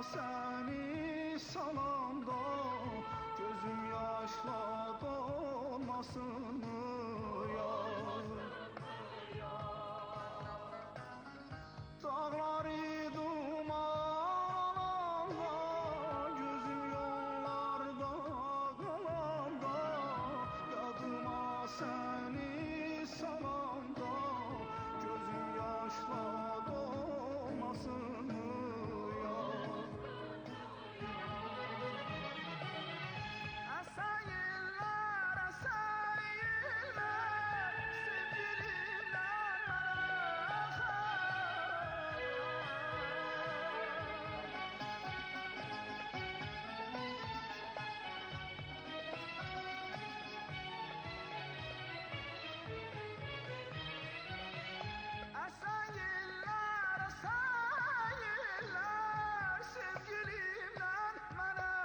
seni salanda, gözüm yaşla dolmasın mı yar? Dağları duman alanda, gözüm yollarda kalanda, yadıma seni salanda, gözüm yaşla dolmasın mı yar? Asayiller, asayiller, sevgilimden asayiller, asayiller, sevgilimden bana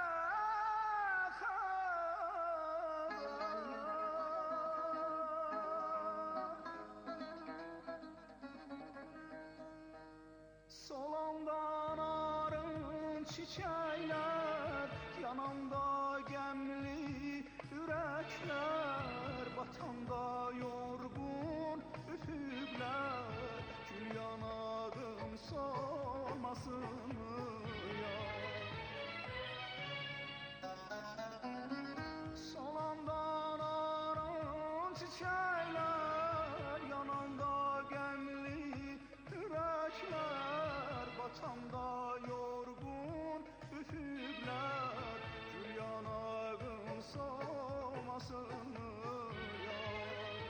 solandan arın çiçekler, yanımda gemli yürekler, batanda yorgun üfükler, gül yanağım solmasın mı yar? Solandan arın çiçekler, yanımda gemli yürekler, batanda yorgun üfükler, gül yanağım solmasın mı yar?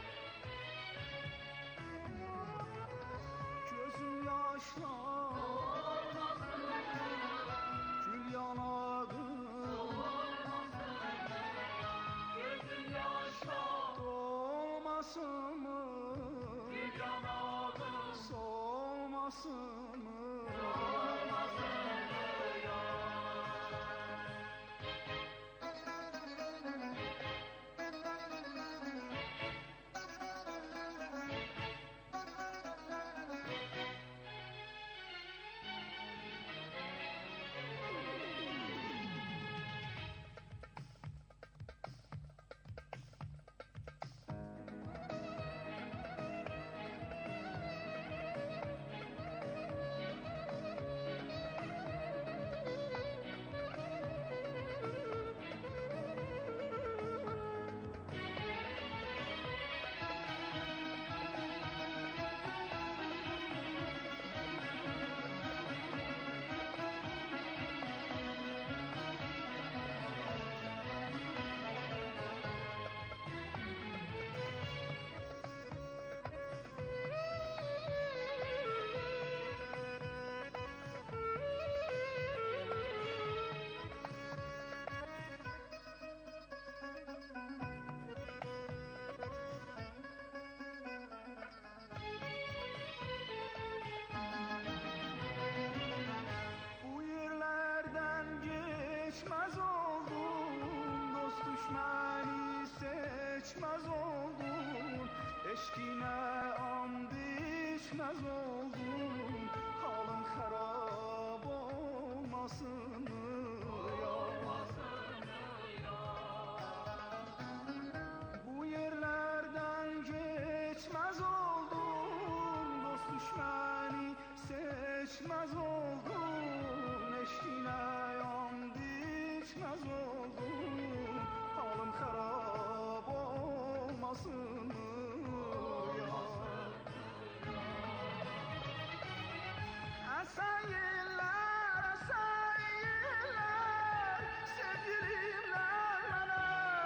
Gözüm yaşla gül yanağım dolmasın mı, solmasın mı? Geçmez oldun, dost düşmeni seçmez oldun, eşkine and içmez oldun, halın harap olmasın mı yar? Bu yerlerden geçmez oldun, dost düşmeni seçmez oldun, eşkine and içmez oldun, halım harap olmasın mı yar? Asayiller, asayiller, sevgilimler bana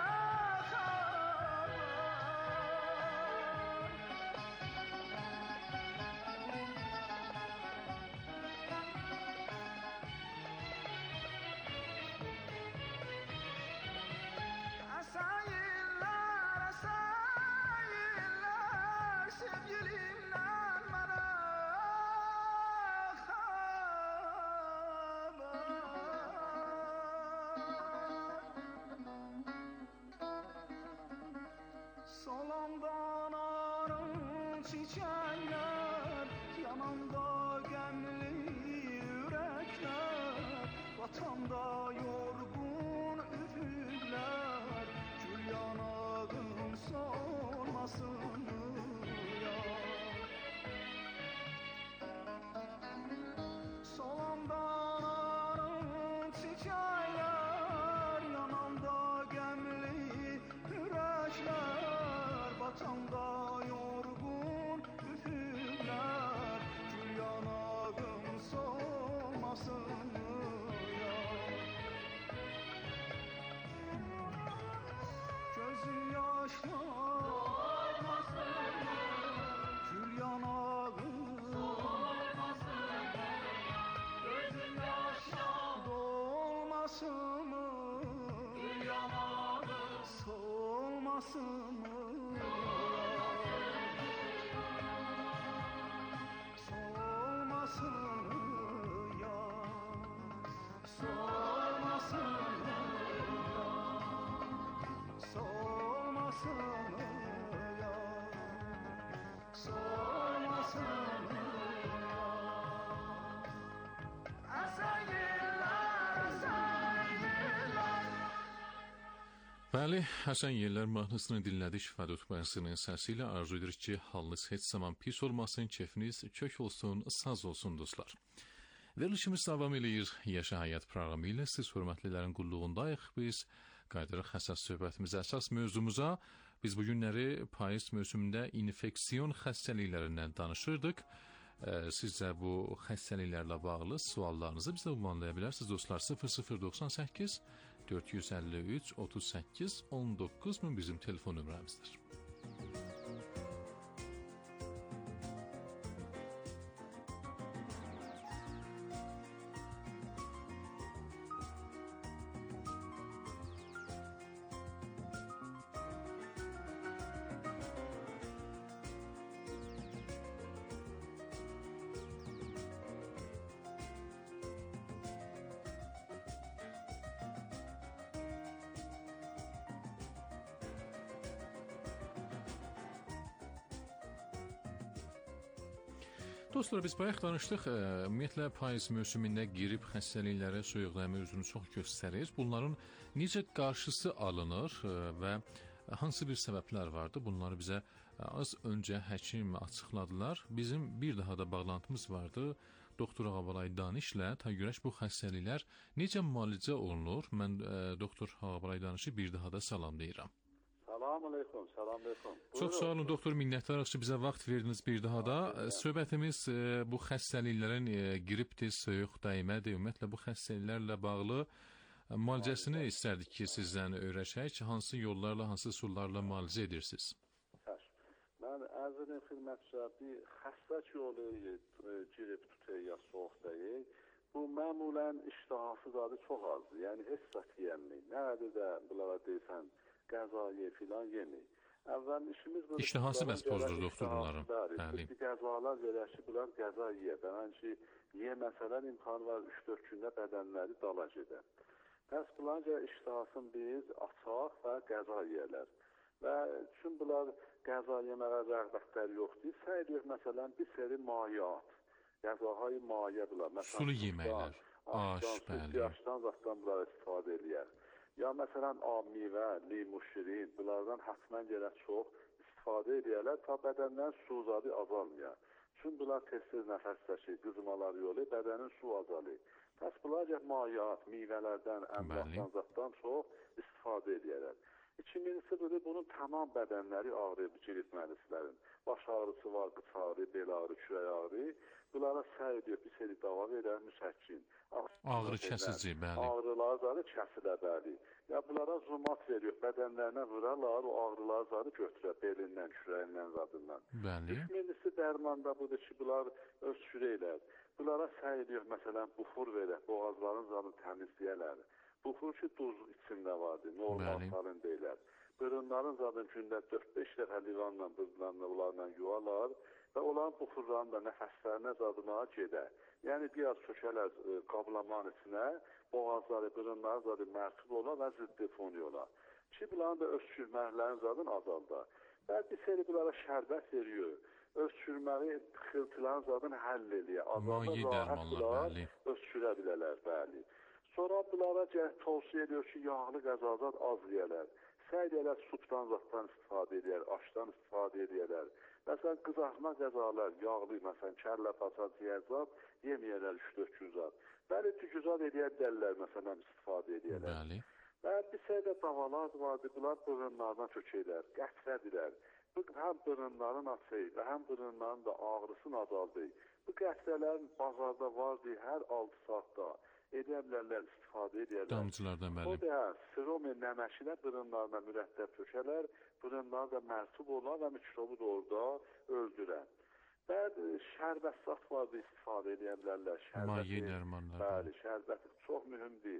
asayiller, asayiller, sevgilimden bana solandan arın çiçekler, yanımda gemli yürekler, Soğumasın mı soğumasın mı ya soğumasın mı soğumasın mı ya soğumasın mı Bəli, Həsən Yellər mahnısını dinlədik. Fədud Bənsinin səsi ilə arzu edirik ki, halınız heç zaman pis olmasın, keyfiniz kök olsun, saz olsun dostlar. Verilişimiz davam eləyir. Yaşa Həyat proqramı ilə siz hörmətlilərin qulluğundayıq. Biz qayıdırıq həssas söhbətimizə, əsas mövzumuza. Biz bu günləri payız mövsümündə infeksiyon xəstəliklərindən danışırdıq. Siz də bu xəstəliklərlə bağlı suallarınızı bizə ünvanlaya bilərsiniz dostlar. 0098 453 38 19 bizim telefon nömrəmizdir. Dostlar, biz bayaq danışdıq, ümumiyyətlə payız mövsümündə qrip xəstəlikləri, soyuqdəmir özünü çox göstərir. Bunların necə qarşısı alınır və hansı bir səbəblər vardı? Bunları bizə az öncə həkim açıqladılar. Bizim bir daha da bağlantımız vardı. Doktor Ağabalay Danışla ta görək bu xəstəliklər necə müalicə olunur? Mən Doktor Ağabalay Danışı bir daha da salamlayıram. Salam aleyküm. Çox sağ olun doktor, minnətdarıq ki, bizə vaxt verdiniz bir daha da. Söhbətimiz bu xəstəliklərin qripdir, soyuq dəymədir. Ümumiyyətlə bu xəstəliklərlə bağlı müalicəsini istərdik ki, sizdən öyrəşək. Hansı yollarla, hansı üsullarla müalicə edirsiniz? Mən ərz edim xidmətçiyə, bir xəstə ki oluyor qrip tutuyor ya soğuk değil. Bu məmulən iştahasıdadır çox azdır. Yəni heç zat yeyənməyik. Nədir də bunlara deysən, qəza ye filan yemək. Əvvəl işimiz budur. İştihası bəs pozdur doktor bunların. Bəli. Qəzalar verər ki, bunlar qəza yeyə. Bəlkə yeməsələr imkanı var 3-4 gündə bədənləri dala gedər. Bəs bunlarca iştihasını biz açaq və qəza yeyərlər. Və çünki bunlar qəza yeməyə rəğbətləri yoxdur. Səy ediyor məsələn bir seri mayyat. Qəzahay mayə bunlar. Sulu yeməklər. Aş, bəli. Yaşdan zaxdan bunlar istifadə edirlər. Ya məsələn, meyvə, limu, şirin, bunlardan həttmən gələk çox istifadə edirlər, ta bədəndən su uzadı azalmıyor. Çünki bunlar tez-tez nəfəs çəkir, qızmalar yolu, bədənin su azalır. Pəs bunlar mayyat, meyvələrdən, əmlakdan, zatdan çox istifadə edirlər. İkincisi budur, bunun tamam bədənləri ağrıyır, ciritməlislərin. Baş ağrısı var, qıç ağrı, bel ağrı, kürək ağrı. Bunlara səy ediyor, bir seri dava verər, müsəkkin. Ağrı kəsici, bəli. Ağrılar zarı kəsilə, bəli. Ya bunlara zumat veriyor, bədənlərinə vurarlar, o ağrılar zarı götürər, belindən, kürəyindən, zadından. Bəli. İkincisi dərmanda budur ki, bunlar öz kürəklər. Bunlara səy ediyor, məsələn, buxur verər, boğazların zarını təmizləyərlər. Buxur ki, duz içində vardır, normal salın deyilər. Bırınların zaten gündə 4-5 dəfə livanla, bırınlarla, onlarla yuvarlar və onların buxurlarını da nəfəslərinə zadına gedər. Yəni, biraz çökələr qablamanın içinə, boğazları, bırınları zaten mərtub olar və ziddi foni olar. Ki, bunların da öskürməklərin zaten azaldar. Və bir seri bunlara şərbət veriyor. Öskürməyi, xıltıların zaten həll edir. Mayi dərmanlar, bəli. Öskürə bilərlər, bəli. Sonra bunlara tavsiyə ediyor ki, yağlı qəzalar az yeyərlər. Səy edərlər, süddən, zatdan istifadə edərlər, aşdan istifadə edərlər. Məsələn, qızartma qəzalar, yağlı, məsələn, kərlə, paça, ciyəzat yeməyərlər 3-4 güzat. Bəli, tüküzat edərlər, məsələn, istifadə edərlər. Bəli. Və bir səydə davalar vardır, bunlar bırınlardan çökəylər, qətrədirlər. Bu həm bırınların açıyı və həm bırınların da ağrısını azaldır. Bu qətrələrin bazarda vardır hər 6 saatda. Edə bilərlər, istifadə edərlər. Damcılardan, bəli. O da siromen nəməşinə bırınlarına mürəttəb tökərlər, bırınlar da mərtub olar və mikrobu da orada öldürər. Bəli, şərbət vardı, istifadə edə bilərlər. Mayi dərmanlar. Bəli, şərbət çox mühümdür.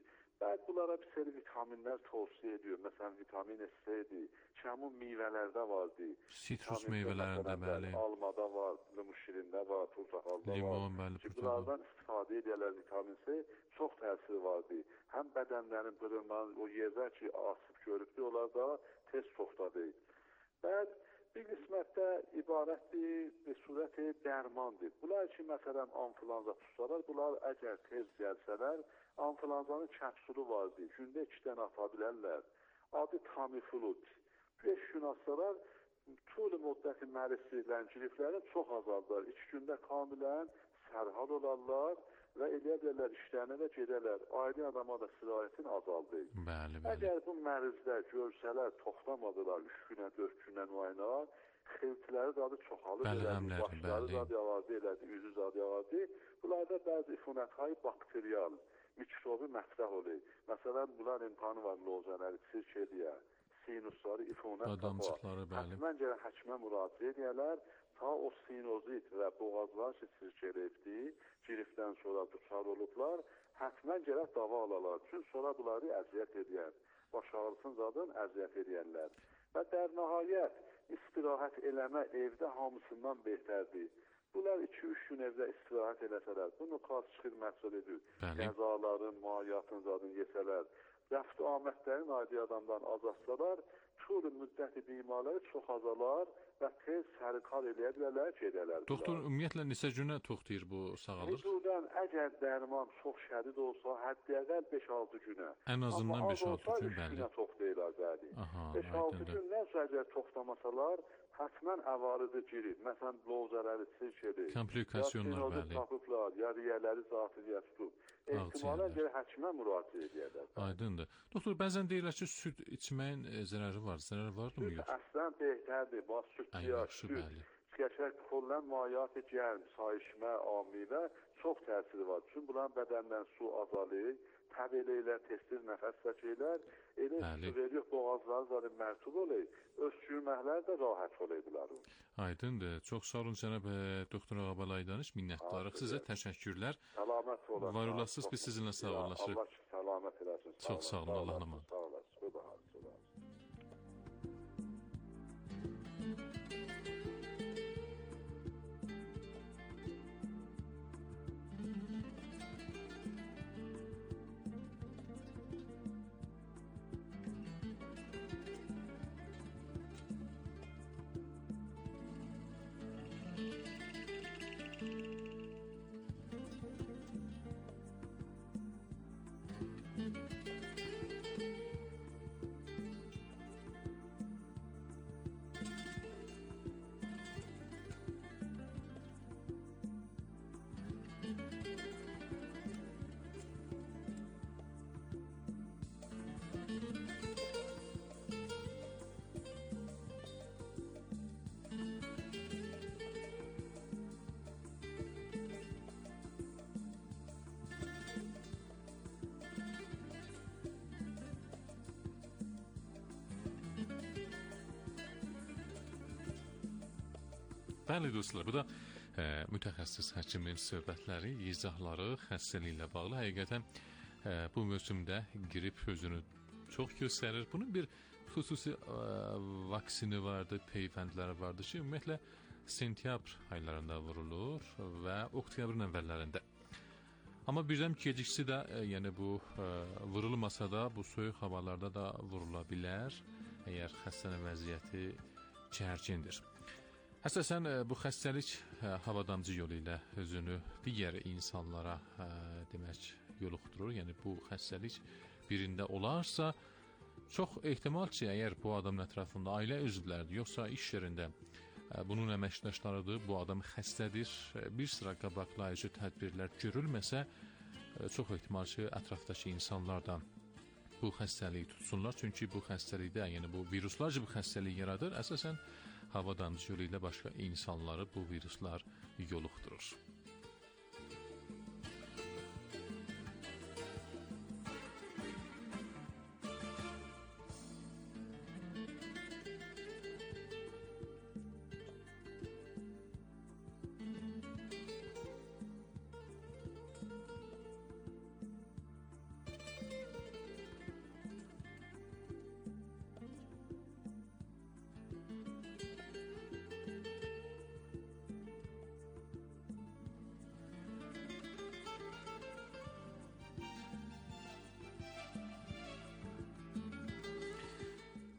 Bəli, bunlara bir seri vitaminlər tövsiyə ediyor. Məsələn, vitamin C-dir, kəmun meyvələrdə vardır. Sitrus meyvələrində, bəli. Almada var, limon şirində var, portakalda var. Limon, bəli, portakal. Bunlardan istifadə edirlər vitamin C, çox təsiri vardır. Həm bədənlərin qırılmanın, o yerlər ki, asıb görübdür, onlar da tez çoxdadır. Bəli, bir qismətdə ibarətdir, bir surəti dərmandır. Bunlar ki, məsələn, anfilonza tutsalar, bunlar əgər tez gəlsələr, anfilonzanın kəpsulu vardır, gündə 2 dənə ata bilərlər. Adı Tamiflut. 5 gün atsalar, tüm müddəti mərisi ləngilifləri çox azaldır. 2 gündə kamilən sərhal olarlar və eləyə bilərlər, işlərinə də gedərlər. Ailə adama da sirayətin azaldır. Bəli, bəli. Əgər bu mərizlər görsələr, toxtamadılar 3 günə, 4 günə müayinə, xiltiləri dadı çoxalır, başları dadı yavadı elədi, üzü dadı yavadı. Bunlarda bəzi ifunətxayı bakteriyal, mikrobi mətləh olur. Məsələn, bunlar imkanı var, lozələri, sirkeliyə, sinusları, ifunət adamcıqları, bəli. Həttmən gələn həkimə müraciət edərlər, ta o sinozit və boğazlar ki, sirkeləyibdir, girifdən sonra duçar olublar, həttmən gələk dava alalar. Çünki sonra bunları əziyyət edər, baş ağrısın zadın əziyyət edərlər. Və dər nəhayət, istirahət eləmə evdə hamısından behtərdir. Bunlar 2-3 gün evdə istirahət eləsələr, bunu xas xidmətçil edir. Qəzaların, mahiyyatın zadını yesələr, rəfti amətlərin adi adamdan azalsalar, tür müddəti bimarları çox azalar və tez sərikar eləyə bilərlər, gedələr. Doktor, ümumiyyətlə neçə günə toxtayır bu sağalır? Vücudan əgər dərman çox şədid olsa, həddi əvvəl 5-6 günə. Ən azından 5-6 gün, bəli. 3 günə toxtayırlar, bəli. 5-6 gündən sonra əgər toxtamasalar, həttmən əvarıdı girir. Məsələn, lozələri sirkeli, komplikasiyalar, bəli. Tapıblar, ya riyələri zatı tutub. Ehtimalən görə həkimə müraciət edərlər. Aydındır. Doktor, bəzən deyirlər ki, süd içməyin zərəri var. Zərəri vardırmı, yox? Süd əslən behtərdir. Bax, südlüyə, süd, qəşəng kollən mahiyyatı gəlm, sayışmə, amilə çox təsiri var. Çünki bunların bədəndən su azalır, təbiələklər, tez-tez nəfəs çəkirlər, elə su veriyor, boğazları zaten mərtub olur, öskürməklər də rahat olur bunların. Aydındır. Çox sağ olun cənab doktor Ağabalaydanış, minnətdarıq sizə, təşəkkürlər. Səlamət olun. Var olasınız, biz sizinlə sağollaşırıq. Allah səlamət eləsin. Çox sağ olun, Allah'a emanet. Sağ olasın. Bəli dostlar, bu da mütəxəssis həkimin söhbətləri, izahları xəstəliklə bağlı. Həqiqətən bu mövsümdə qrip özünü çox göstərir. Bunun bir xüsusi vaksini vardır, peyvəndləri vardır ki, ümumiyyətlə sentyabr aylarında vurulur və oktyabrın əvvəllərində. Amma birdən gecikisi də, yəni bu vurulmasa da, bu soyuq havalarda da vurula bilər, əgər xəstənin vəziyyəti gərgindir. Əsasən bu xəstəlik havadamcı yolu ilə özünü digər insanlara demək yoluxdurur. Yəni bu xəstəlik birində olarsa, çox ehtimal ki, əgər bu adamın ətrafında ailə üzvləridir, yoxsa iş yerində bunun əməkdaşlarıdır, bu adam xəstədir, bir sıra qabaqlayıcı tədbirlər görülməsə, çox ehtimal ki, ətrafdakı insanlardan bu xəstəliyi tutsunlar. Çünki bu xəstəlikdə, yəni bu viruslar bu xəstəliyi yaradır, əsasən havadamcı yolu ilə başqa insanları bu viruslar yoluxdurur.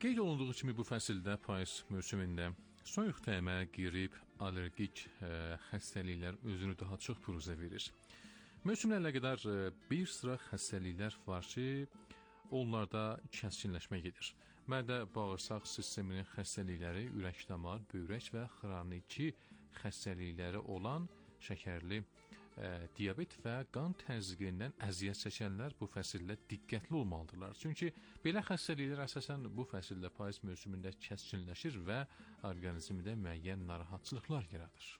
Qeyd olunduğu kimi bu fəsildə payız mövsümündə soyuq təmə, qrip, allergik xəstəliklər özünü daha çox pürüzə verir. Mövsümlə əlaqədar bir sıra xəstəliklər var ki, onlarda kəskinləşmə gedir. Mədə-bağırsaq sisteminin xəstəlikləri, ürək-damar, böyrək və xroniki xəstəlikləri olan şəkərli diabet və qan təzyiqindən əziyyət çəkənlər bu fəsildə diqqətli olmalıdırlar. Çünki belə xəstəliklər əsasən bu fəsildə payız mövsümündə kəskinləşir və orqanizmdə müəyyən narahatçılıqlar yaradır.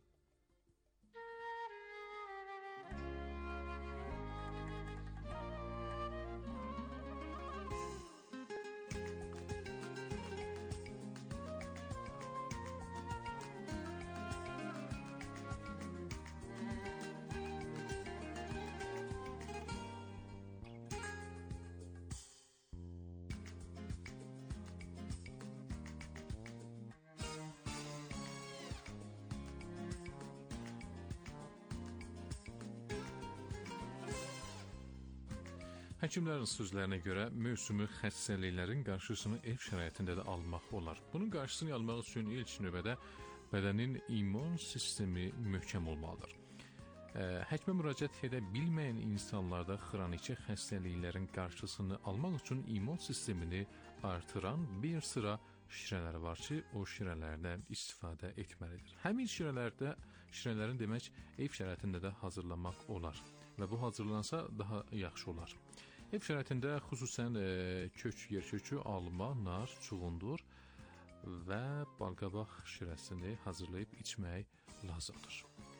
Həkimlərin sözlərinə görə mövsümi xəstəliklərin qarşısını ev şəraitində də almaq olar. Bunun qarşısını almaq üçün ilk növbədə bədənin immun sistemi möhkəm olmalıdır. Həkimə müraciət edə bilməyən insanlarda xroniki xəstəliklərin qarşısını almaq üçün immun sistemini artıran bir sıra şirələr var ki, o şirələrdən istifadə etməlidir. Həmin şirələrin demək ev şəraitində də hazırlamaq olar və bu hazırlansa daha yaxşı olar. Ev şəraitində xüsusən kök, yerkökü, alma, nar, çuğundur və balqabaq şirəsini hazırlayıb içmək lazımdır.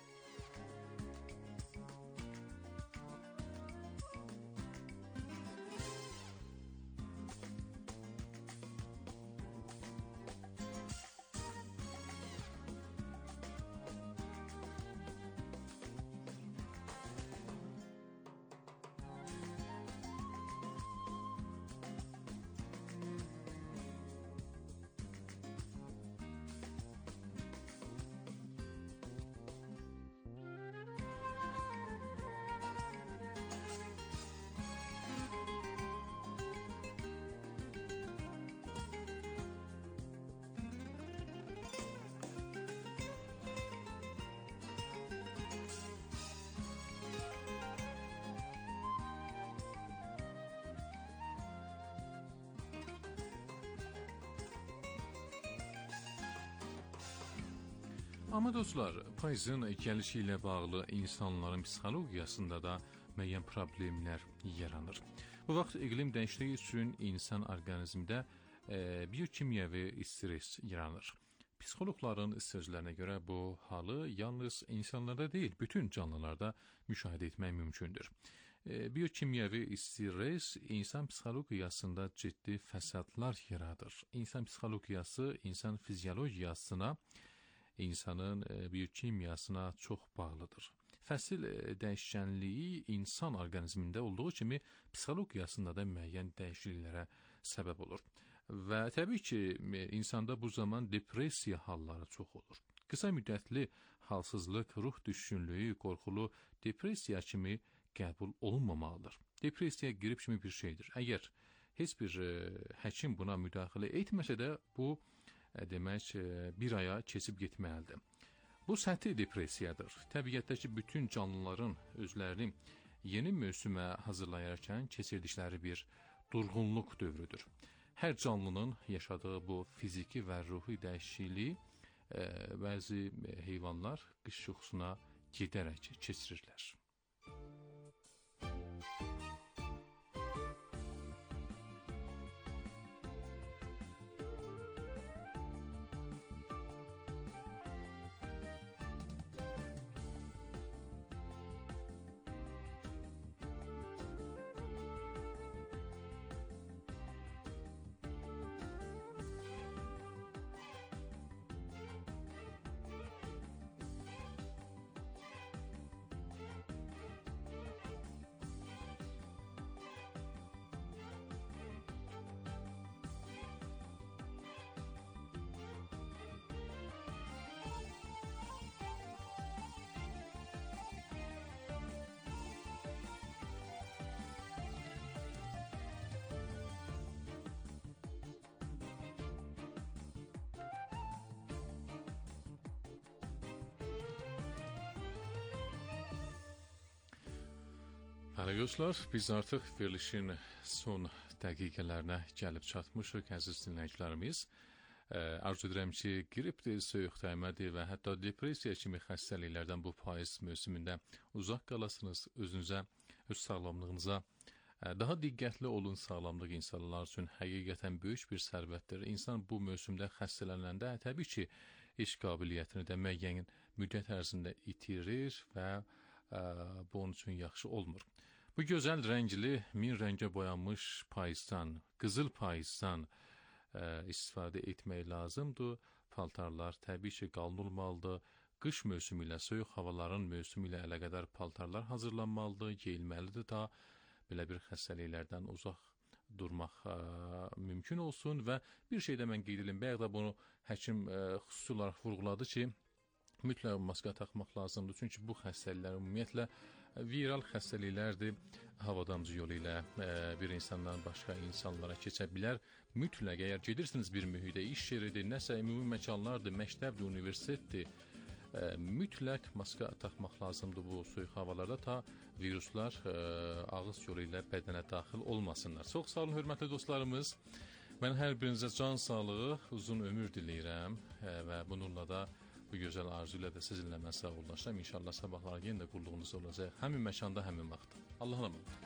Amma dostlar, payızın gəlişi ilə bağlı insanların psixologiyasında da müəyyən problemlər yaranır. Bu vaxt iqlim dəyişikliyi üçün insan orqanizmində biokimyəvi stres yaranır. Psixoloqların sözlərinə görə bu halı yalnız insanlarda deyil, bütün canlılarda müşahidə etmək mümkündür. Biokimyəvi stres insan psixologiyasında ciddi fəsadlar yaradır. İnsan psixologiyası insan fiziologiyasına, insanın biokimyasına çox bağlıdır. Fəsil dəyişkənliyi insan orqanizmində olduğu kimi psixologiyasında da müəyyən dəyişikliklərə səbəb olur. Və təbii ki, insanda bu zaman depressiya halları çox olur. Qısa müddətli halsızlıq, ruh düşkünlüyü, qorxulu depressiya kimi qəbul olunmamalıdır. Depressiya qrip kimi bir şeydir. Əgər heç bir həkim buna müdaxilə etməsə də bu demək bir aya keçib getməlidir. Bu səthi depressiyadır. Təbiətdəki bütün canlıların özlərini yeni mövsümə hazırlayarkən keçirdikləri bir durğunluq dövrüdür. Hər canlının yaşadığı bu fiziki və ruhi dəyişikliyi bəzi heyvanlar qış yuxusuna gedərək keçirirlər. Hələ dostlar, biz artıq verilişin son dəqiqələrinə gəlib çatmışıq, əziz dinləyicilərimiz. Arzu edirəm ki, qripdir, soyuq dəymədir və hətta depressiya kimi xəstəliklərdən bu payız mövsümündə uzaq qalasınız, özünüzə, öz sağlamlığınıza daha diqqətli olun. Sağlamlıq insanlar üçün həqiqətən böyük bir sərvətdir. İnsan bu mövsümdə xəstələnəndə təbii ki, iş qabiliyyətini də müəyyən müddət ərzində itirir və bu onun üçün yaxşı olmur. Bu gözəl rəngli, min rəngə boyanmış payızdan, qızıl payızdan istifadə etmək lazımdır. Paltarlar təbii ki, qalın olmalıdır. Qış mövsümü ilə, soyuq havaların mövsümü ilə əlaqədar paltarlar hazırlanmalıdır, geyilməlidir da belə bir xəstəliklərdən uzaq durmaq mümkün olsun. Və bir şey də mən qeyd edim, bayaq da bunu həkim xüsusi olaraq vurğuladı ki, mütləq maska taxmaq lazımdır. Çünki bu xəstəliklər ümumiyyətlə viral xəstəliklərdir. Havadamcı yolu ilə bir insandan başqa insanlara keçə bilər. Mütləq əgər gedirsiniz bir mühitə, iş yeridir, nəsə ümumi məkanlardır, məktəbdir, universitetdir, mütləq maska taxmaq lazımdır bu soyuq havalarda ta viruslar ağız yolu ilə bədənə daxil olmasınlar. Çox sağ olun, hörmətli dostlarımız. Mən hər birinizə can sağlığı, uzun ömür diləyirəm və bununla da bu gözəl arzu ilə də sizinlə mən sağollaşıram. İnşallah sabahlar yenə də qulluğunuzda olacaq. Həmin məkanda, həmin vaxt. Allah'a emanet.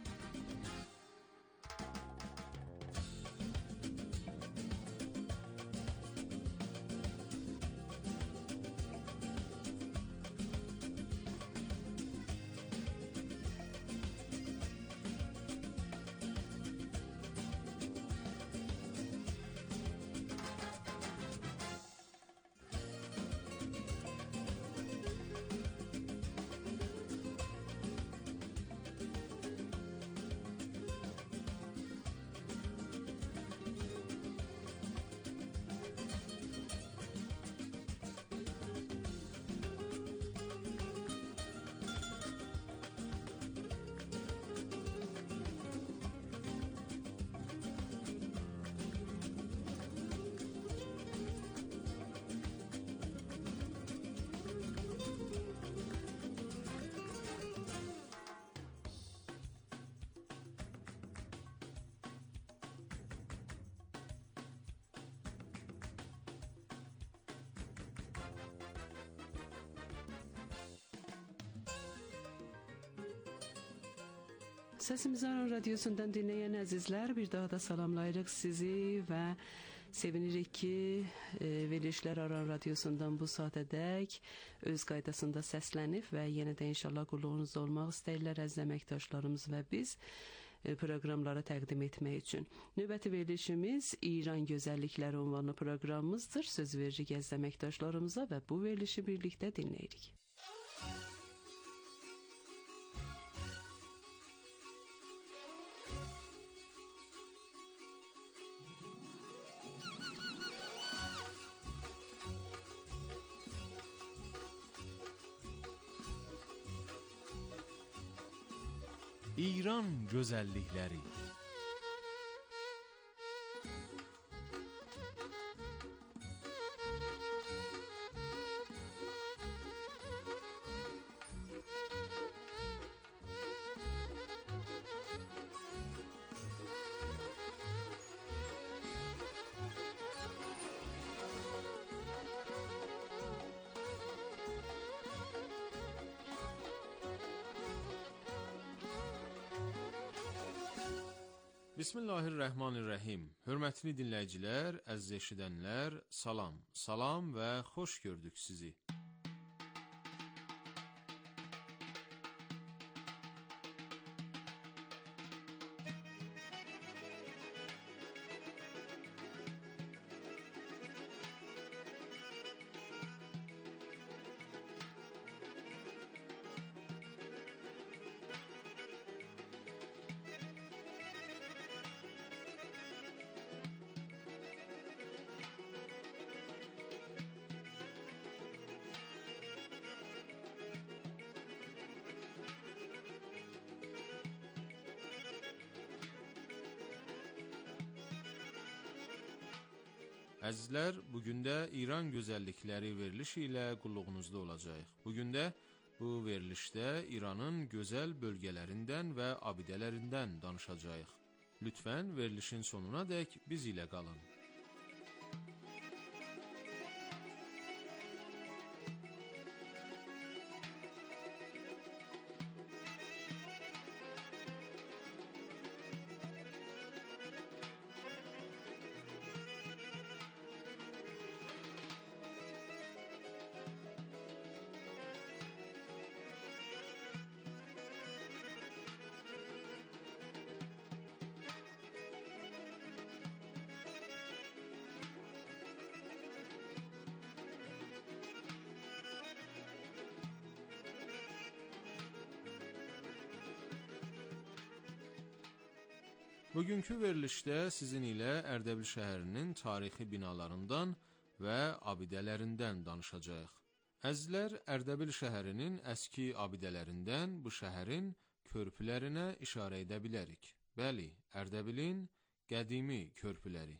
Səsimizi Aran Radyosu'ndan dinleyen əzizlər, bir daha da salamlayırıq sizi və sevinirik ki, verilişlər Aran Radyosu'ndan bu saatədək öz qaydasında səslənib və yenə də inşallah qulluğunuzda olmaq istəyirlər əziz əməkdaşlarımız və biz proqramları təqdim etmək üçün. Növbəti verilişimiz İran Gözəllikləri ünvanlı proqramımızdır. Söz veririk əziz əməkdaşlarımıza və bu verilişi birlikdə dinləyirik. İran gözəllikləri. Bismillahirrahmanirrahim. Hörmətli dinləyicilər, əziz eşidənlər, salam. Salam və xoş gördük sizi. Əzizlər, bugün də İran gözəllikləri verilişi ilə qulluğunuzda olacaq. Bugün də Bu verilişdə İranın gözəl bölgələrindən və abidələrindən danışacağıq. Lütfən verilişin sonuna dək biz ilə qalın. Bugünkü verilişdə sizin ilə Ərdəbil şəhərinin tarixi binalarından və abidələrindən danışacağıq. Əzizlər, Ərdəbil şəhərinin əski abidələrindən bu şəhərin körpülərinə işarə edə bilərik. Bəli, Ərdəbilin qədimi körpüləri.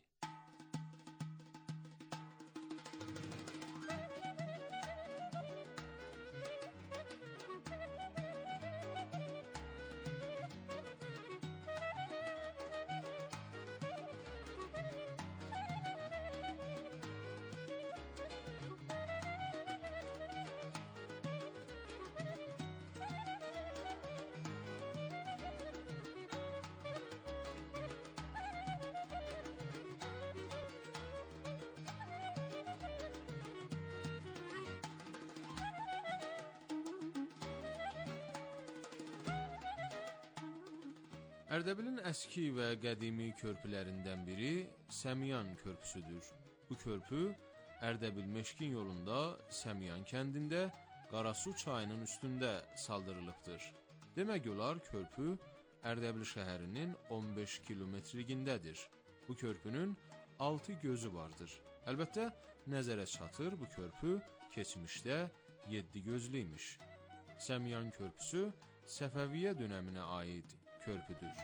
Ərdəbilin əski və qədimi körpülərindən biri Səmiyan körpüsüdür. Bu körpü Ərdəbil Meşkin yolunda Səmiyan kəndində Qarasu çayının üstündə saldırılıbdır. Demək olar körpü Ərdəbil şəhərinin 15 kilometrliyindədir. Bu körpünün 6 gözü vardır. Əlbəttə, nəzərə çatır bu körpü keçmişdə 7 gözlüymüş. Səmiyan körpüsü Səfəviyyə dönəminə aid körpüdür.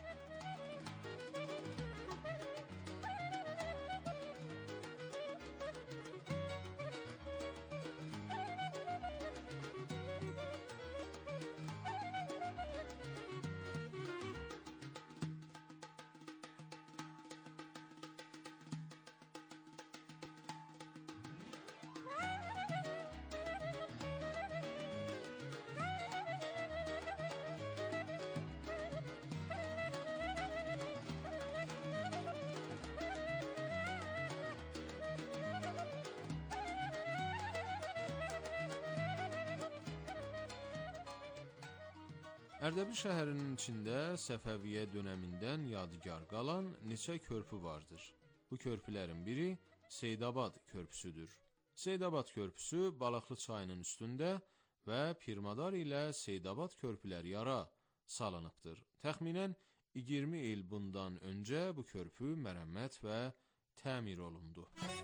Ərdəbil şəhərinin içində Səfəviyyə dönəmindən yadigar qalan neçə körpü vardır. Bu körpülərin biri Seydabad körpüsüdür. Seydabad körpüsü Balıqlı çayının üstündə və Pirmadar ilə Seydabad körpüləri ara salınıbdır. Təxminən 20 il bundan öncə bu körpü mərəmmət və təmir olundu.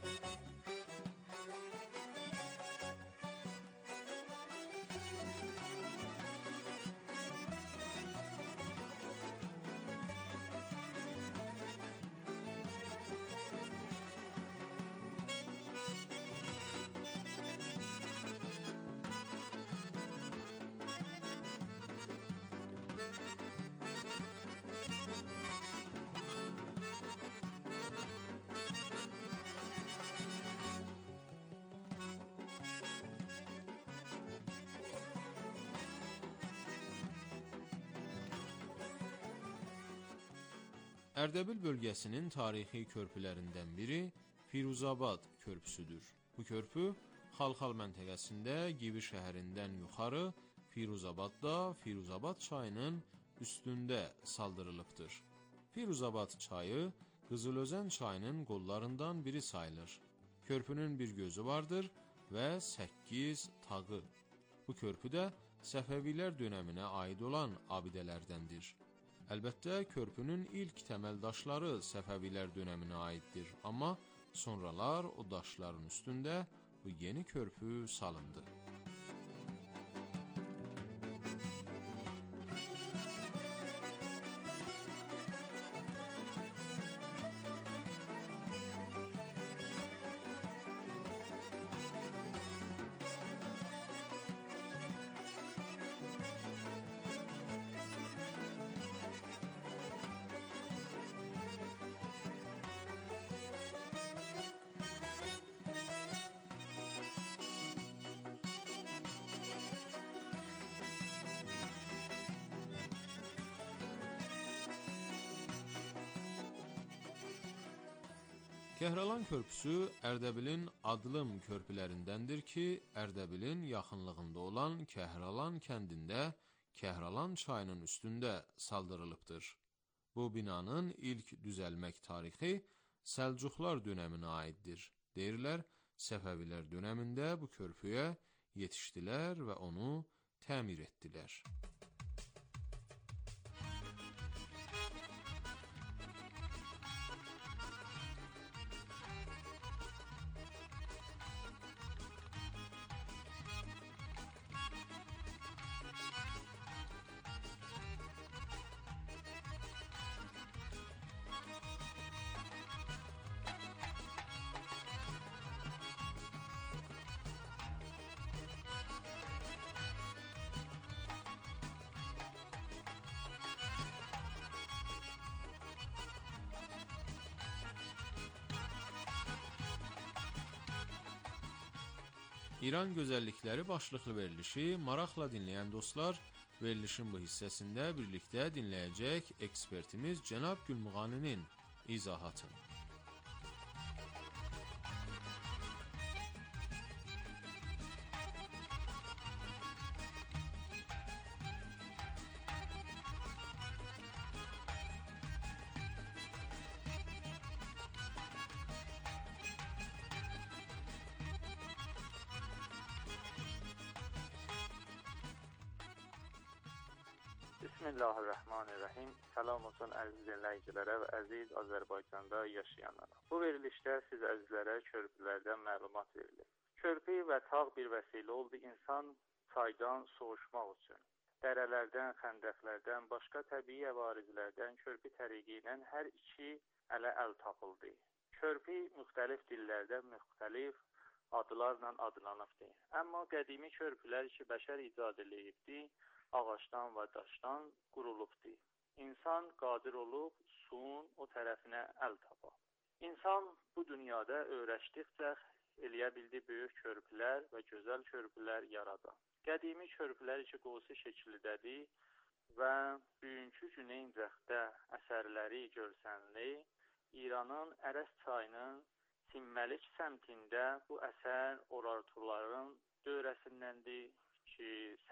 Ərdəbil bölgəsinin tarixi körpülərindən biri Firuzabad körpüsüdür. Bu körpü Xalxal məntəqəsində Givi şəhərindən yuxarı Firuzabadda Firuzabad çayının üstündə saldırılıbdır. Firuzabad çayı Qızılözən çayının qollarından biri sayılır. Körpünün bir gözü vardır və 8 tağı. Bu körpü də Səfəvilər dönəminə aid olan abidələrdəndir. Əlbəttə, körpünün ilk təməl daşları Səfəvilər dönəminə aiddir, amma sonralar o daşların üstündə bu yeni körpü salındı. Kəhralan körpüsü Ərdəbilin adlım körpülərindəndir ki, Ərdəbilin yaxınlığında olan Kəhralan kəndində Kəhralan çayının üstündə saldırılıbdır. Bu binanın ilk düzəlmək tarixi Səlcuqlar dönəminə aiddir. Deyirlər, Səfəvilər dönəmində bu körpüyə yetişdilər və onu təmir etdilər. İran gözəllikləri başlıqlı verilişi maraqla dinləyən dostlar, verilişin bu hissəsində birlikdə dinləyəcək ekspertimiz cənab Gülmuğaninin izahatını. Bismillahirrahmanirrahim. Salam olsun əziz dinləyicilərə və əziz Azərbaycanda yaşayanlara. Bu verilişdə siz əzizlərə körpülərdən məlumat verilir. Körpü və tağ bir vəsilə oldu insan çaydan soğuşmaq üçün. Dərələrdən, xəndəqlərdən, başqa təbii əvarizlərdən körpü təriqi ilə hər iki ələ əl tapıldı. Körpü müxtəlif dillərdə müxtəlif adlarla adlanıbdır. Amma qədimi körpülər ki, bəşər icad edibdi, ağacdan və daşdan qurulubdur. İnsan qadir olub suyun o tərəfinə əl tapa. İnsan bu dünyada öyrəşdikcə eləyə bildi böyük körpülər və gözəl körpülər yarada. Qədimi körpülər ki, qosi şəklidədir və bugünkü güneyincəxdə əsərləri görsənli İranın Ərəs çayının Simməlik səmtində bu əsər orartuların dövrəsindəndir ki,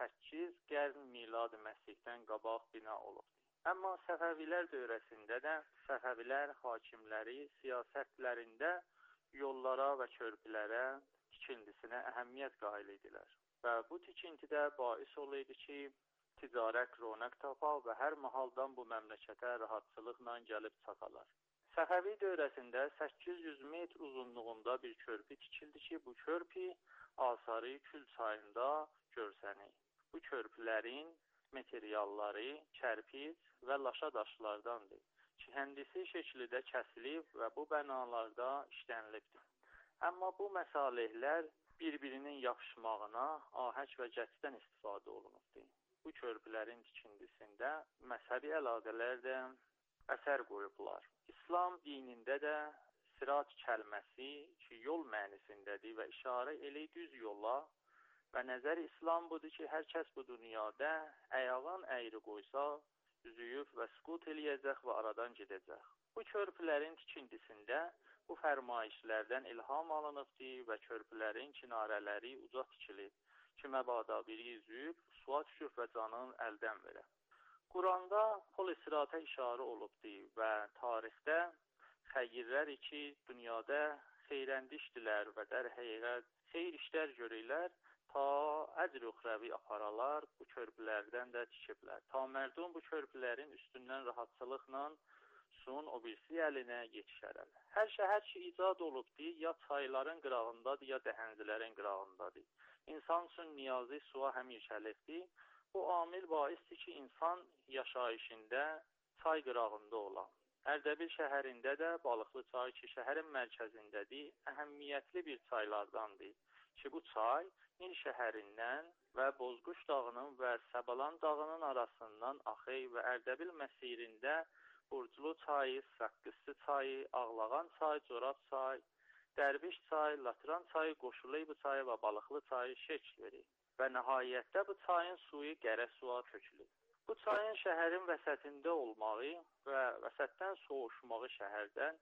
8 qərn milad Məsihdən qabaq bina olubdur. Amma Səfəvilər dövrəsində də Səfəvilər hakimləri siyasətlərində yollara və körpülərə tikintisinə əhəmiyyət qail idilər. Və bu tikintidə bais olaydı ki, ticarət ronaq tapa və hər mahaldan bu məmləkətə rahatçılıqla gəlib çatalar. Səfəvi dövrəsində 800 metr uzunluğunda bir körpü tikildi ki, bu körpü Asarı Kül çayında görsənir. Bu körpülərin materialları kərpic və laşa daşlardandır ki, həndisi şəkildə kəsilib və bu bənalarda işlənilibdir. Amma bu məsalihlər bir-birinin yapışmağına ahəc və cəsdən istifadə olunubdur. Bu körpülərin tikintisində məzhəbi əlaqələr də əsər qoyublar. İslam dinində də sirat kəlməsi ki, yol mənisindədir və işarə elə düz yola və nəzər İslam budur ki, hər kəs bu dünyada əyağın əyri qoysa, üzüyüb və sükut eləyəcək və aradan gedəcək. Bu körpülərin tikintisində bu fərmayişlərdən ilham alınıbdır və körpülərin kinarələri uca tikilib ki, məbada biri üzüyüb, suya düşüb və canın əldən verə. Quranda polisirata işarə olubdur və tarixdə xəyrlər ki, dünyada xeyrəndişdilər və dər həqiqət xeyr işlər görürlər, ta əcr uxrəvi aparalar bu körpülərdən də tikiblər. Ta mərdum bu körpülərin üstündən rahatçılıqla suyun o birisi əlinə yetişərəl. Hər şəhər ki, icad olubdur, ya çayların qırağındadır, ya dəhənzilərin qırağındadır. İnsan üçün niyazı suya həmişəlikdir. Bu amil baisdir ki, insan yaşayışında çay qırağında olan. Ərdəbil şəhərində də Balıqlı çay ki, şəhərin mərkəzindədir, əhəmiyyətli bir çaylardandır ki, bu çay Nil şəhərindən və Bozquş dağının və Səbalan dağının arasından axır və Ərdəbil məsirində Burclu çayı, Saqqızlı çayı, Ağlağan çayı, Corab çayı, Dərviş çayı, Latran çayı, Qoşuley bu çayı və Balıqlı çayı şəkl verir. Və nəhayətdə bu çayın suyu qərə suya tökülür. Bu çayın şəhərin vəsətində olmağı və vəsətdən soğuşmağı şəhərdən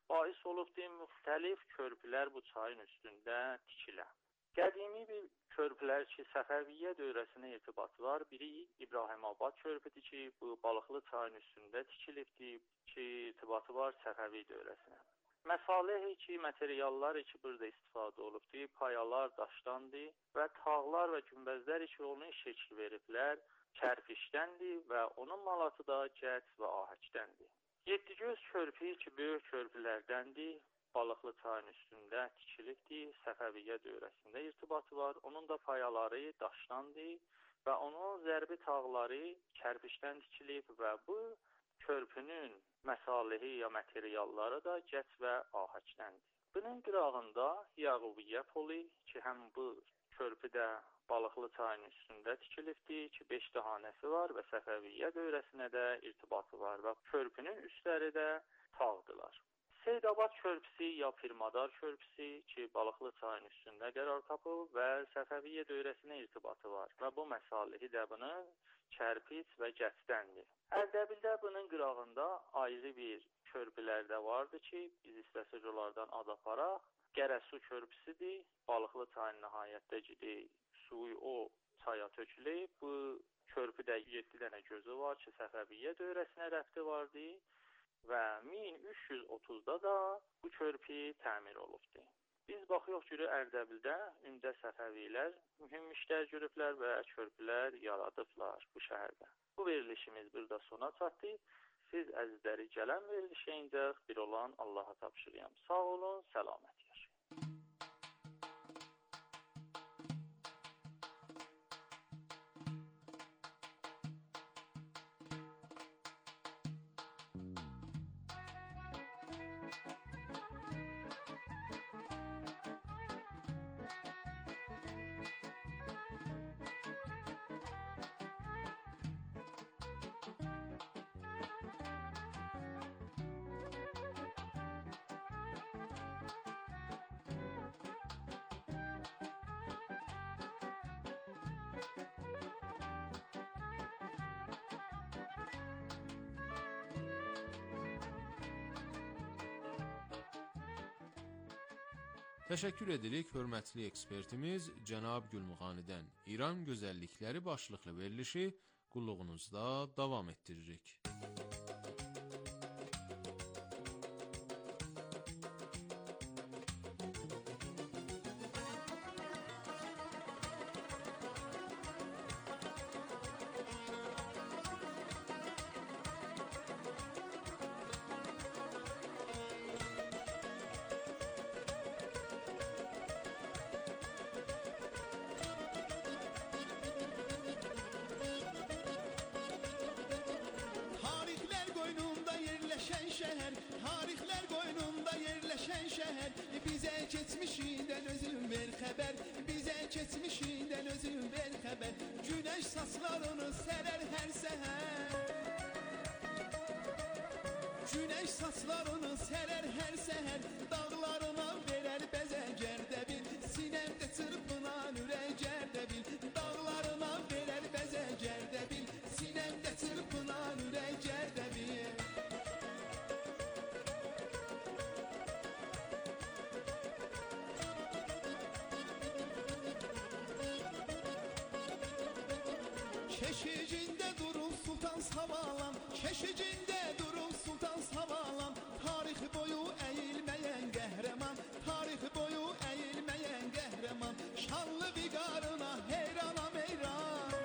bais olubdur müxtəlif körpülər bu çayın üstündə tikilə. Qədimi bir körpülər ki, Səfəviyyə dövrəsinə irtibatı var. Biri İbrahimabad körpüdür ki, bu Balıqlı çayın üstündə tikilibdir ki, irtibatı var Səfəvi dövrəsinə. Məsalih ki, materiallar ki, burada istifadə olubdur, payalar daşdandır və tağlar və günbəzlər ki, onun şəkil veriblər, kərpişdəndir və onun malatı da cəd və ahəkdəndir. Yedigöz körpü ki, böyük körpülərdəndir, Balıqlı çayın üstündə tikilibdir, Səfəviyyə dövrəsində irtibatı var. Onun da payaları daşdandır və onun zərbi tağları kərpişdən tikilib və bu körpünün məsalihi ya materialları da cəd və ahəkdəndir. Bunun qırağında Yağubiyyə polu ki, həm bu körpüdə Balıqlı çayın üstündə tikilibdir ki, 5 dəhanəsi var və Səfəviyyə dövrəsinə də irtibatı var və körpünün üstləri də tağdılar. Seydabad körpüsü ya Firmadar körpüsü ki, Balıqlı çayın üstündə qərar tapıb və Səfəviyyə dövrəsinə irtibatı var və bu məsalihi də bunun kərpic və cəsdəndir. Ərdəbildə bunun qırağında ayrı bir körpülər də vardı ki, biz istəsək onlardan ad aparaq. Gərəsu körpüsüdür, Balıqlı çayın nəhayətdə gidir, suyu o çaya tökülüb. Bu körpüdə 7 dənə gözü var ki, Səfəviyyə dövrəsinə rəbti vardı. Və 1330-da da bu körpü təmir olubdur. Biz baxıyoruz ki, Ərdəbildə ündə Səfəvilər mühüm işlər görüblər və körpülər yaradıblar bu şəhərdə. Bu verilişimiz burada sona çatdı. Siz əzizləri gələn verilişə incək bir olan Allaha tapşırıyam. Sağ olun, səlamət yaşayın. Təşəkkür edirik hörmətli ekspertimiz cənab Gülmuğanidən. İran gözəllikləri başlıqlı verilişi qulluğunuzda davam etdiririk. Tarixlər qoynunda yerləşən şəhər, bizə keçmişindən özün ver xəbər, bizə keçmişindən özün ver xəbər. Günəş saçlarını sərər hər səhər, günəş saçlarını sərər hər səhər, dağlarına verər bəzə Gərdəbil, sinəmdə çırpınan ürək Gərdəbil, dağlarına verər bəzə Gərdəbil, sinəmdə çırpınan ürək Gərdəbil. Keşicində durur Sultan Savalan, keşicində durur Sultan Savalan, tarix boyu əyilməyən qəhrəman, tarix boyu əyilməyən qəhrəman, şanlı viqarına heyranam heyran,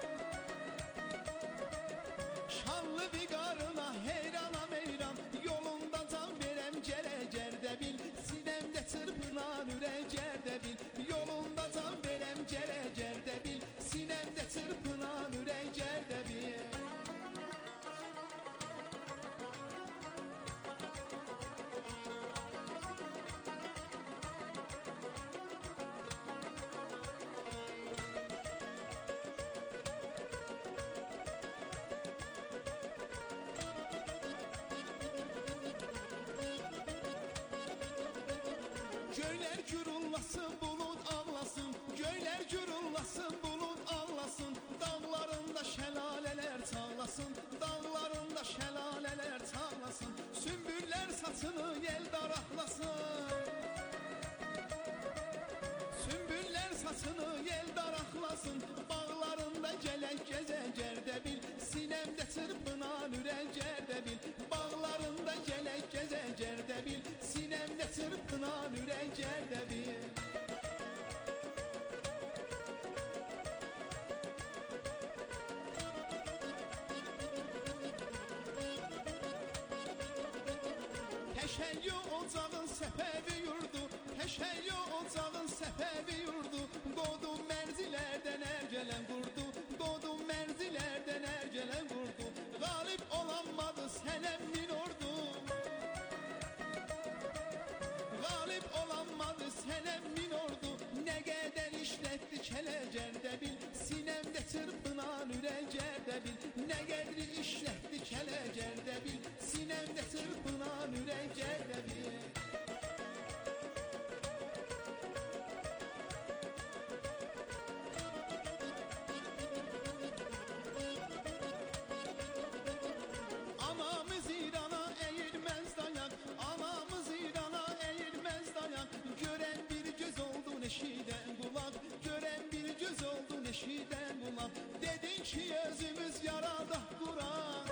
şanlı viqarına heyranam heyran, yolunda can verəm gələ Gərdəbil, sinəmdə çırpınan ürək Gərdəbil, yolunda can verəm gələ Gərdəbil, sinəmdə çırpınan ürək Gərdəbil. Göylər gürullasın, bulut ağlasın, göylər gürullasın, bulut ağlasın, dağlarında şəlalələr çağlasın, dağlarında şəlalələr çağlasın, sümbüllər saçını yel daraqlasın. Sümbüllər saçını yel daraqlasın. Bağlarında gələk gəzə Gərdəbil, sinəmdə çırpınan ürək Gərdəbil. Bağlarında gələk gəzə Gərdəbil, sinəmdə çırpınan ürək Gərdəbil. Təşəyyü ocağın səfəvi yurdu, təşəyyü ocağın səfəvi yurdu. Qodum mərzilərdən ərgələn qurdu, qodum mərzilərdən ərgələn qurdu. Qalib olanmadı sənəm min ordu, qalib olanmadı sənəm min ordu. Nə qədər işlətdi kələ Gərdəbil, sinəmdə çırpınan ürək Gərdəbil. Nə qədri işlətdi kələ Gərdəbil, sinəmdə çırpınan ürək Gərdəbil. Anamız İrana əyilməz dayan, anamız İrana əyilməz dayan. Görən bir göz oldu eşidən qulaq, görən bir göz oldu eşidən qulaq. Dedin ki özümüz yaradaq Quran,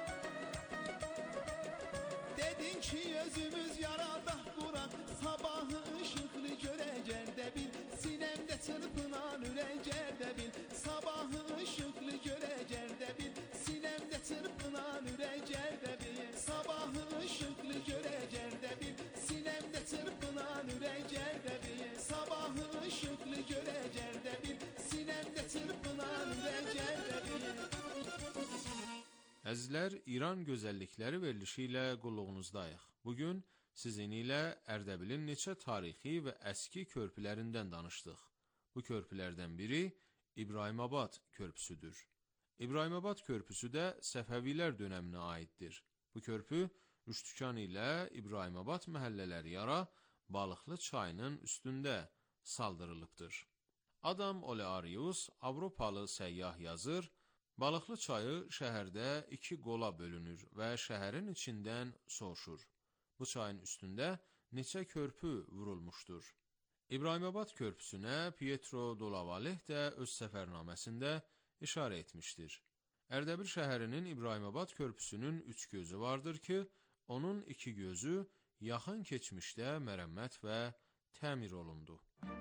dedin ki özümüz yaradaq Quran. Sabahı ışıqlı görə Gərdəbil, sinəmdə çırpınan ürək Gərdəbil. Sabahı ışıqlı görə Gərdəbil, sinəmdə çırpınan ürək Gərdəbil. Sabahı ışıqlı görə Gərdəbil, sinəmdə çırpınan ürək Gərdəbil. Sabahı ışıqlı görə Gərdəbil, sinəmdə çırpınan ürək Gərdəbil. Əzizlər, İran gözəllikləri verilişi ilə qulluğunuzdayıq. Bugün sizin ilə Ərdəbilin neçə tarixi və əski körpülərindən danışdıq. Bu körpülərdən biri İbrahimabad körpüsüdür. İbrahimabad körpüsü də Səfəvilər dönəminə aiddir. Bu körpü Rüştükan ilə İbrahimabad məhəllələri yara Balıqlı çayının üstündə saldırılıbdır. Adam Olearius, Avropalı səyyah yazır, Balıqlı çayı şəhərdə iki qola bölünür və şəhərin içindən soğuşur. Bu çayın üstündə neçə körpü vurulmuşdur. İbrahimabad körpüsünə Pietro Dolavaleh də öz səfərnaməsində işarə etmişdir. Ərdəbil şəhərinin İbrahimabad körpüsünün üç gözü vardır ki, onun iki gözü yaxın keçmişdə mərəmmət və təmir olundu.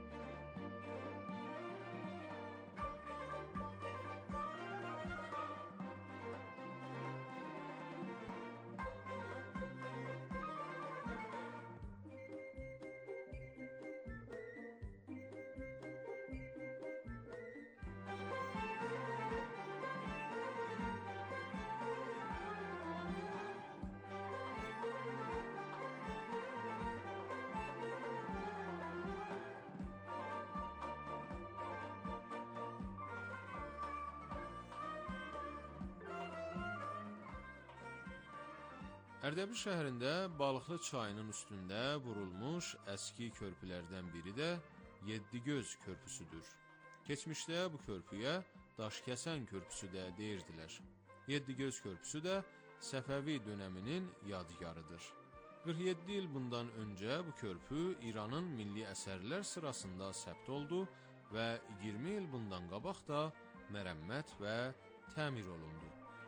Ərdəbil şəhərində Balıqlı çayının üstündə vurulmuş əski körpülərdən biri də Yedigöz körpüsüdür. Keçmişdə bu körpüyə Daşkəsən körpüsü də deyirdilər. Yedigöz körpüsü də Səfəvi dönəminin yadigarıdır. 47 il bundan öncə bu körpü İranın milli əsərlər sırasında səbt oldu və 20 il bundan qabaq da mərəmmət və təmir olundu.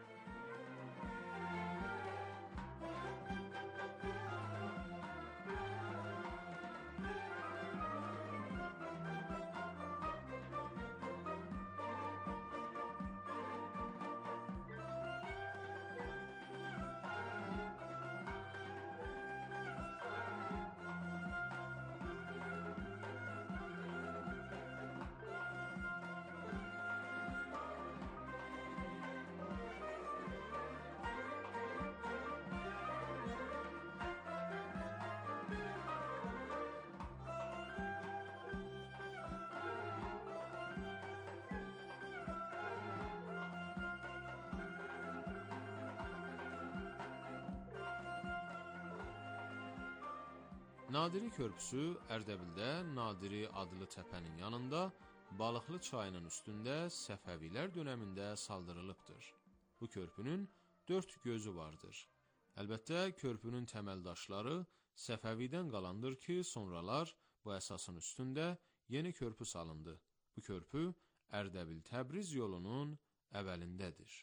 Nadiri körpüsü Ərdəbildə Nadiri adlı təpənin yanında Balıqlı çayının üstündə Səfəvilər dönəmində saldırılıbdır. Bu körpünün 4 gözü vardır. Əlbəttə, körpünün təməl daşları Səfəvidən qalandır ki, sonralar bu əsasın üstündə yeni körpü salındı. Bu körpü Ərdəbil-Təbriz yolunun əvvəlindədir.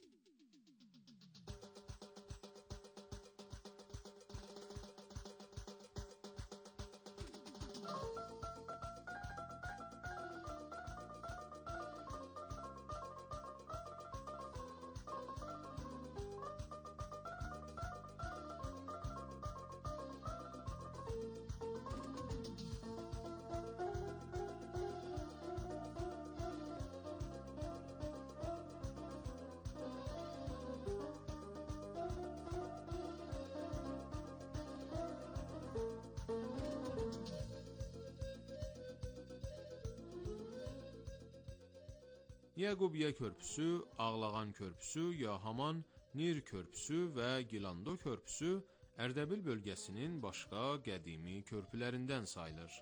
Yaqubiyə körpüsü, Ağlağan körpüsü, ya haman Nir körpüsü və Gilando körpüsü Ərdəbil bölgəsinin başqa qədimi körpülərindən sayılır.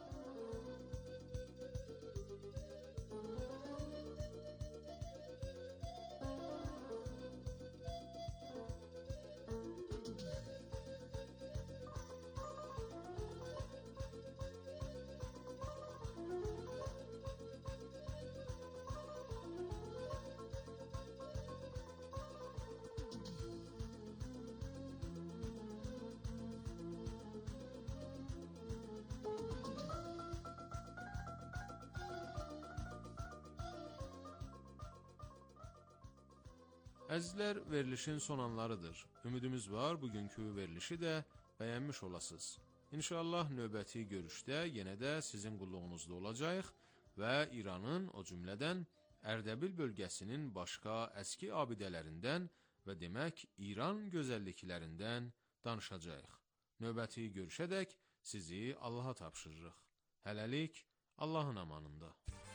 Əzizlər, verilişin son anlarıdır. Ümidimiz var, bugünkü verilişi də bəyənmiş olasınız. İnşallah növbəti görüşdə yenə də sizin qulluğunuzda olacaq və İranın, o cümlədən Ərdəbil bölgəsinin başqa əski abidələrindən və demək İran gözəlliklərindən danışacağıq. Növbəti görüşədək sizi Allaha tapşırırıq. Hələlik Allahın amanında.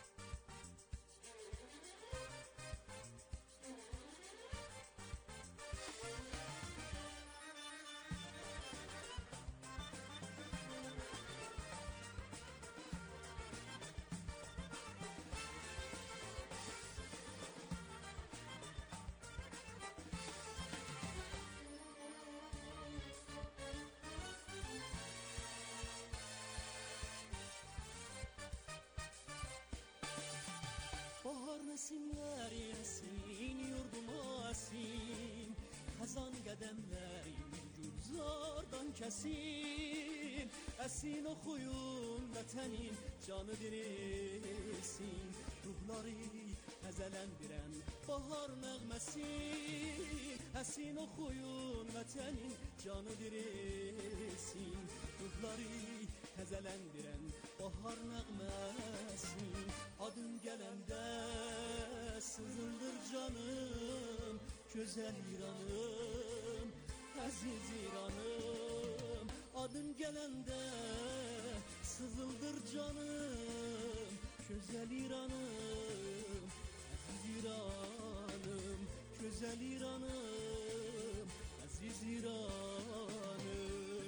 Bahar nesimler yesin, yurduma esin, Hazan qədəmlərim gülzardan kəsin, Əsin oxuyun vətənin canı dirilsin, Ruhları təzələndirən bahar nəğməsi, Əsin oxuyun vətənin canı dirilsin, Ruhları təzələndirən bahar nəğməsi. Adın gələndə sızıldır canım, gözəl İranım, əziz İranım. Adın gələndə sızıldır canım, gözəl İranım, əziz İranım, gözəl İranım, əziz İranım.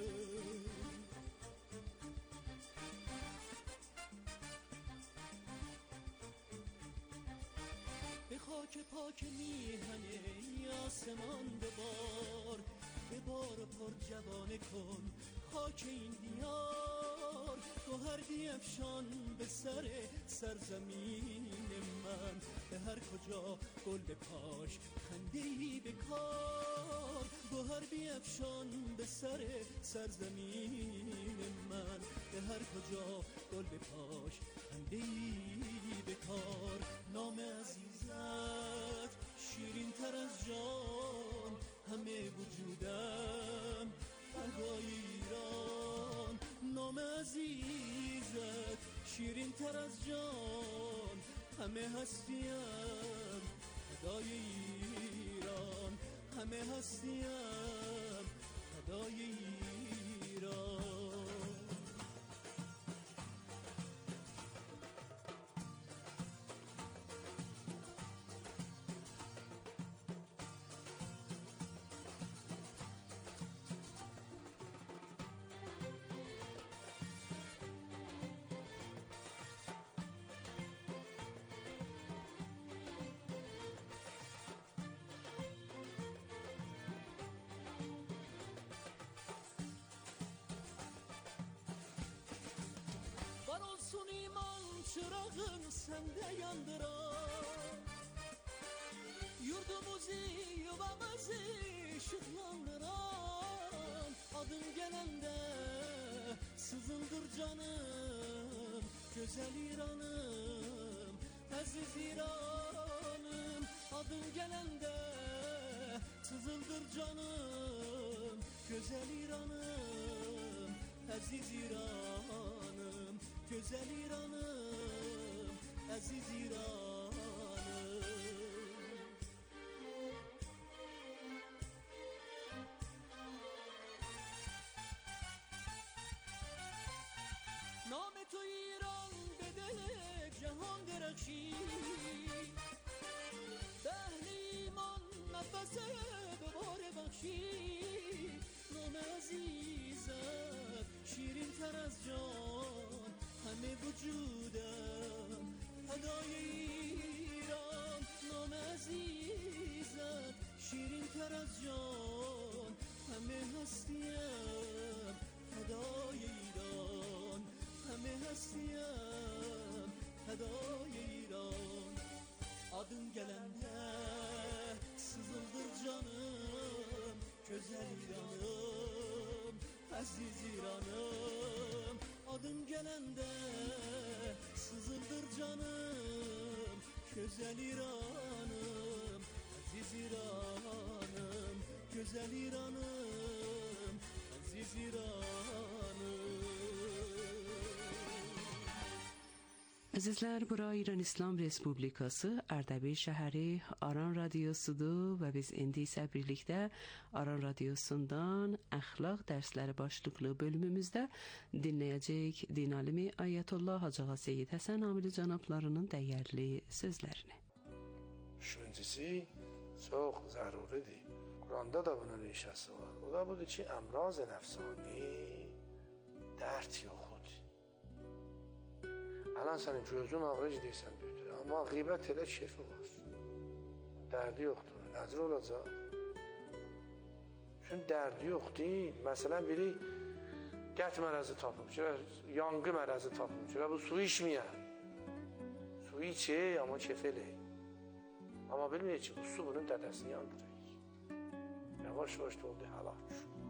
به خاک پاک میهن آسمان ببار، به بار پر جوانه کن خاک این دیار، گوهر بیفشان به سر سرزمین من، به هر کجا گل بپاش خنده‌ای بکار، گوهر بیفشان به سر سرزمین من، به هر کجا گل بپاش خنده‌ای بکار. نام عزیزت شیرین تر از جان، همه وجودم فدای ایران. نام عزیزت شیرین تر از جان، همه هستیم فدای ایران، همه هستیم فدای ایران. çırağın sende yandıran, yurdumuzu yuvamızı ışıklandıran, adın gelende sızıldır canım, güzel İran'ım, aziz İran'ım. Adın gelende sızıldır canım, güzel İran'ım, aziz İran'ım, güzel İran'ım, aziz İran'ım. نام تو ایران به دل جهان درخشی، به اهل ایمان نفس دوباره بخشی. نام عزیزت شیرین تر از جان، همه وجودم فدای ایران. نام عزیزت شیرین تر از جان، همه هستیم فدای ایران، همه هستیم فدای ایران. Adın gelende sızıldır canım, güzel İran'ım, aziz İran'ım. Adın gelende sızıldır canım, güzel İran'ım, aziz İran'ım, güzel İran'ım, aziz İran'ım. Əzizlər, bura İran İslam Respublikası Ərdəbil şəhəri Aran Radiosudur və biz indi isə birlikdə Aran Radiosundan əxlaq dərsləri başlıqlı bölümümüzdə dinləyəcəyik din alimi Ayətullah Hacı Seyid Həsən Amili cənablarının dəyərli sözlərini. Üçüncüsü çox zəruridir. Quranda da bunun rişəsi var. O da budur ki, əmraz nəfsani dərd yoxudur. Alan sənin gözün ağrıcı deyirsən deyir. Amma qeybət elə şefi var. Dərdi yoxdur. Nəcür olacaq? Çünki dərdi yoxdur. Məsələn, biri qət mərəzi tapıb, yanğı mərəzi tapıb, bu su içməyən. Su içək, amma kef eləyik. Amma bilməyək ki, bu su bunun dədəsini yandırır. Yavaş-yavaş da oldu həlak.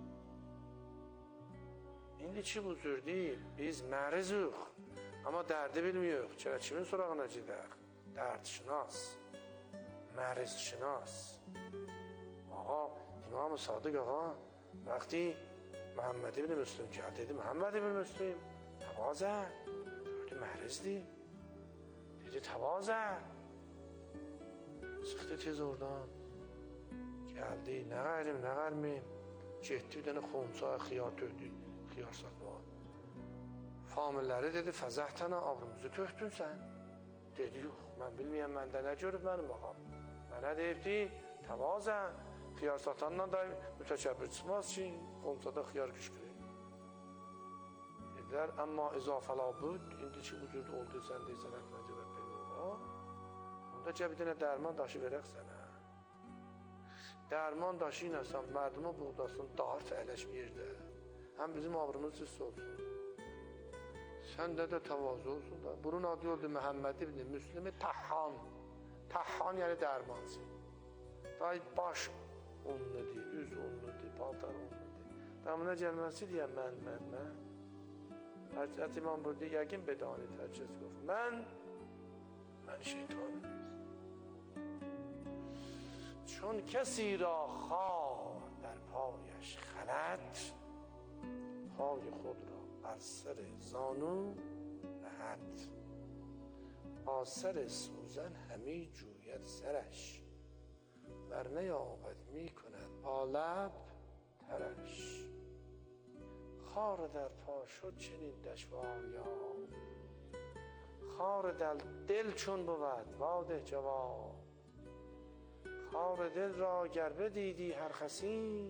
İndi ki, bu cür deyil, biz mərizik. Amma dərdi bilmiyoruz. Kimin sorağına gedək? Dərdşinas, mərizşinas. Ağa, İmam-ı Sadiq ağa, vaxtı Məhəmməd ibn Müslüm gəldi, dedi, Məhəmməd ibn Müslüm, təvazə, gördü məhrizdir. Dedi, təvazə. Çıxdı tez oradan, gəldi, nə qayrim, nə qayrmiyim. Getdi bir dənə xonçaya xiyar tördü, xiyar satmağa. Familləri dedi, fəzəhtənə avrumuzu töhdün sən. Dedi, yox, mən bilməyəm, məndə nə görüb mənim baxam. Mənə deyibdi, təvazə, xiyar satandan da mütəkəbbir çıxmaz ki, xonçada xiyar küşkürür. Dedilər, əmma izafəla bud, indi ki, bu cürdə oldu, sən deysən, əqlə cəvət belə onda ki, bir dənə dərman daşı verək sənə. Dərman daşı ilə sən mərdumə buğdasın, dağırt əyləşmə yerdə. Həm bizim avrımız hiss olsun. Səndə də təvazı olsun da. Bunun adı oldu Məhəmməd ibn Müslümi Təhhan. Təhhan yəni dərmancı. Day baş onludur, üz onludur, paltar onludur. Damına gəlməsi deyən mən. Həzrət İmam burada yəqin bedani tərcəz qof. Mən şeytanım. چون کسی را خار در پایش خلد پای خود را بر سر زانو نهد با سر سوزن همی جوید سرش ور نیابد می کند با لب ترش خار در پا شد چنین دشوار یا خار دل چون بود واده جواب خار دل را گر بدیدی هر خسی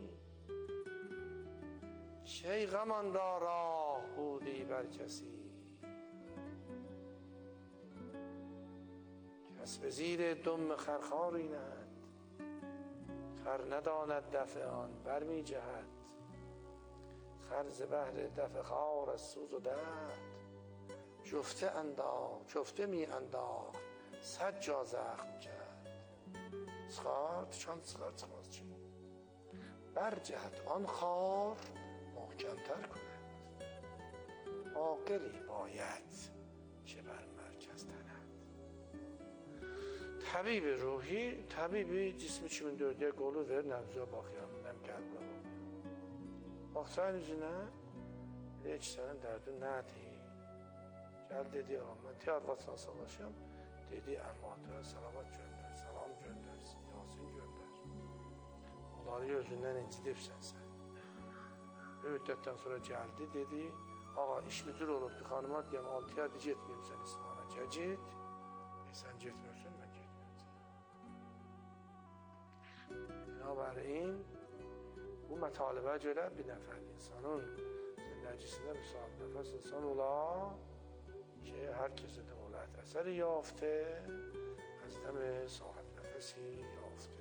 کی غمان را راه بودی بر کسی کس به زیر دم خرخاری نهد خر نداند دفع آن بر می جهد خر ز بهر دفع خار از سوز و درد جفته انداخت جفته می انداخت 100 جا زخم کرد صغار چند صغار چی بر جهت آن خار محکمتر کند عاقلی باید که بر مرکز تند طبیب روحی طبیبی جسم 2004'ye qolu ver nəbzə baxıram nəm qəlbə baxsan üzünə deyir ki sənin dərdin nədir gəl dedi mən teatrasına savaşıyorum dedi əmmatı salavat göndər salam göndərsin Yasin göndər onları özündən incidibsən sən bir müddətdən sonra gəldi dedi ağa iş müdür olubdu xanıma deyəm 6 aydır getməyibsən İsmail'a get sən getmirsən mən getməyəcəm binaenaleyh bu mətalibə görə bir nəfər insanın zindəcisində müsabit nəfəs insan ola ki hər kəsə də olad əsəri yafte az dəm sahib nəfəsi yafte.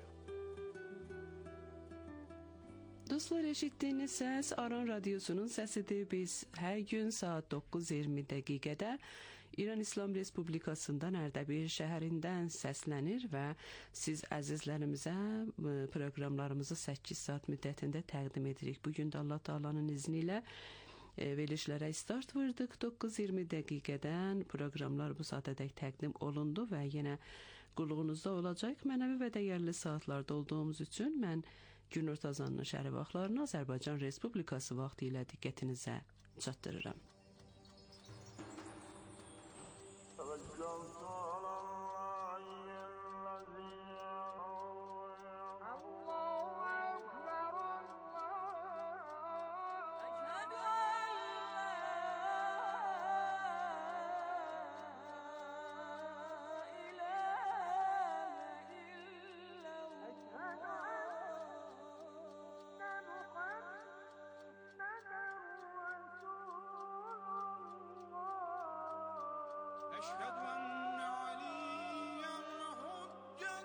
Dostlar, eşitdiyiniz səs Aran Radyosu'nun səsidir. Biz hər gün saat 9:20 dəqiqədə İran İslam Respublikasından Ərdəbil şəhərindən səslənir və siz əzizlərimizə proqramlarımızı 8 saat müddətində təqdim edirik. Bugün də Allah Taala'nın izni ilə verilişlərə start vurduk. 9:20 dəqiqədən proqramlar bu saatədək təqdim olundu və yenə qulluğunuzda olacaq. Mənəvi və dəyərli saatlarda olduğumuz üçün mən Günorta Tazanın şəhəri vaxtlarını Azərbaycan Respublikası vaxtı ilə diqqətinizə çatdırıram. أشهد أن عليا حجة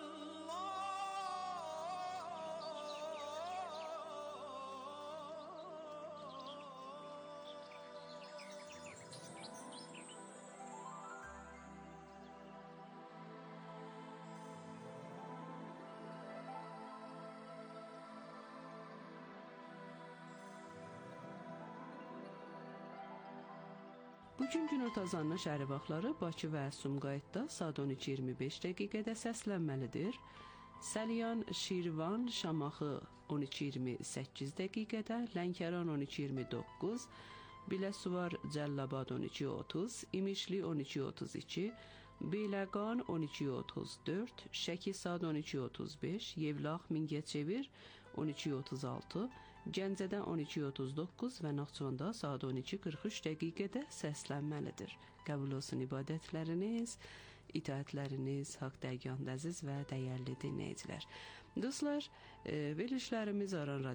Bugün Günorta Tazanın şəhəri vaxtları Bakı və Sumqayıtda saat 12:25 dəqiqədə səslənməlidir. Səlyan, Şirvan, Şamaxı 12:28 dəqiqədə, Lənkəran 12:29, Biləsuvar, Cəllabad 12:30, İmişli 12:32, Beyləqan 12:34, Şəki saat 12:35, Yevlax, Mingəçevir 12:36, Gəncədə 12:39 və Naxçıvanda saat 12:43 dəqiqədə səslənməlidir. Qəbul olsun ibadətləriniz, itaətləriniz haqq dərgahında əziz və dəyərli dinləyicilər. Dostlar, verilişlərimiz Aran